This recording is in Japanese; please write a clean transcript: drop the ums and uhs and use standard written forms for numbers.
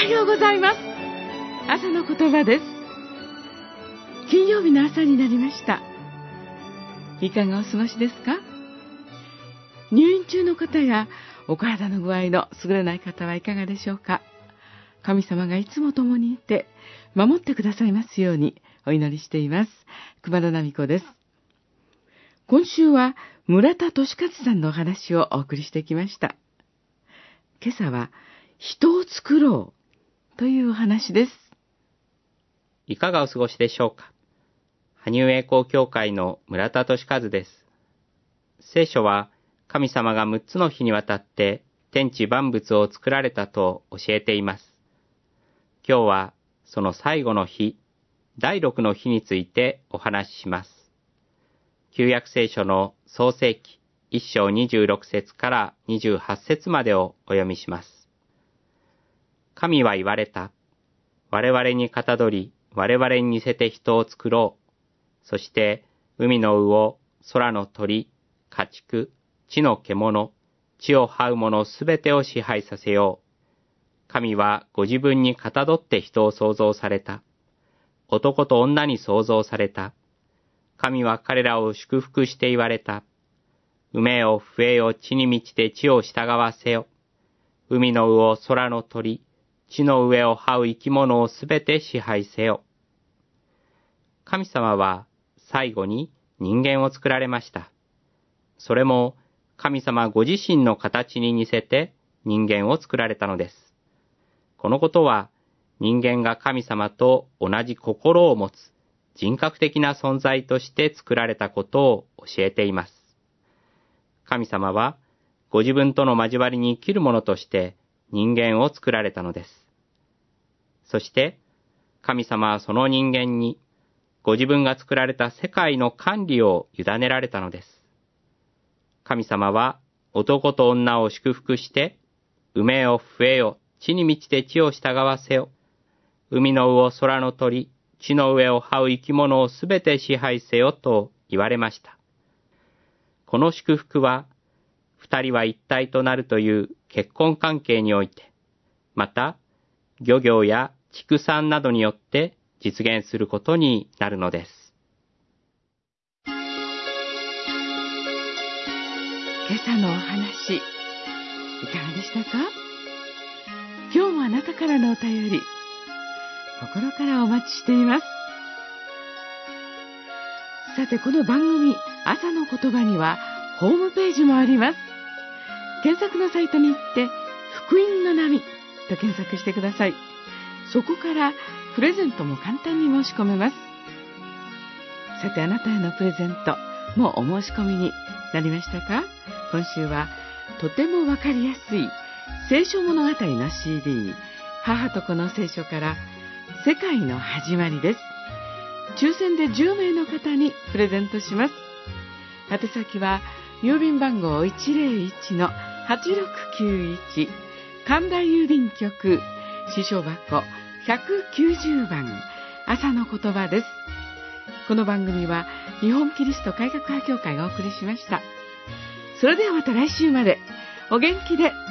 ようございます。朝の言葉です。金曜日の朝になりました。いかがお過ごしですか？入院中の方やお体の具合の優れない方はいかがでしょうか？神様がいつも共にいて守ってくださいますようにお祈りしています。熊田奈美子です。今週は村田俊和さんのお話をお送りしてきました。今朝は人を作ろうというお話です。 いかがお過ごしでしょうか？羽生栄光教会の村田俊和です。聖書は神様が6つの日にわたって天地万物を作られたと教えています。今日はその最後の日、第6の日についてお話しします。旧約聖書の創世記1章26節から28節までをお読みします。神は言われた。我々にかたどり、我々に似せて人を作ろう。そして海の魚、空の鳥、家畜、地の獣、地を這うものすべてを支配させよう。神はご自分にかたどって人を創造された。男と女に創造された。神は彼らを祝福して言われた。埋めよ、増えよ、地に満ちて地を従わせよ。海の魚、空の鳥、地の上を這う生き物をすべて支配せよ。神様は最後に人間を作られました。それも神様ご自身の形に似せて人間を作られたのです。このことは人間が神様と同じ心を持つ人格的な存在として作られたことを教えています。神様はご自分との交わりに生きるものとして人間を作られたのです。そして神様はその人間にご自分が作られた世界の管理を委ねられたのです。神様は男と女を祝福して、埋めよ、増えよ、地に満ちて地を従わせよ。海の魚、空の鳥、地の上を這う生き物をすべて支配せよと言われました。この祝福は、二人は一体となるという結婚関係において、また、漁業や畜産などによって実現することになるのです。 今朝のお話、いかがでしたか？今日もあなたからのお便り、心からお待ちしています。さて、この番組、朝の言葉にはホームページもあります。検索のサイトに行って、福音の波と検索してください。そこからプレゼントも簡単に申し込めます。さて、あなたへのプレゼント、もうお申し込みになりましたか？今週はとてもわかりやすい聖書物語の CD、 母と子の聖書から世界の始まりです。抽選で10名の方にプレゼントします。宛先は郵便番号 101-8691 神田郵便局支所箱190番、朝の言葉です。この番組は日本キリスト改革派協会がお送りしました。それではまた来週までお元気で